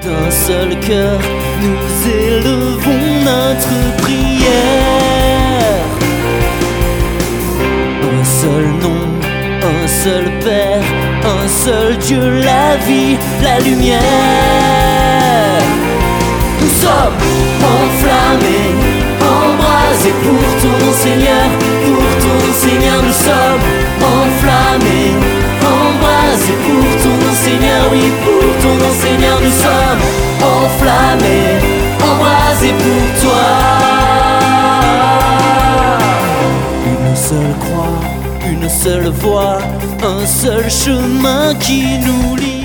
un seul cœur, nous élevons notre prière. Un seul nom, un seul Père, un seul Dieu, la vie, la lumière. Nous sommes enflammés, embrasés pour ton Seigneur, nous sommes enflammés, embrasés pour ton Seigneur, oui, pour ton Seigneur, nous sommes enflammés, embrasés pour toi. Une seule croix, une seule voie, un seul chemin qui nous lie.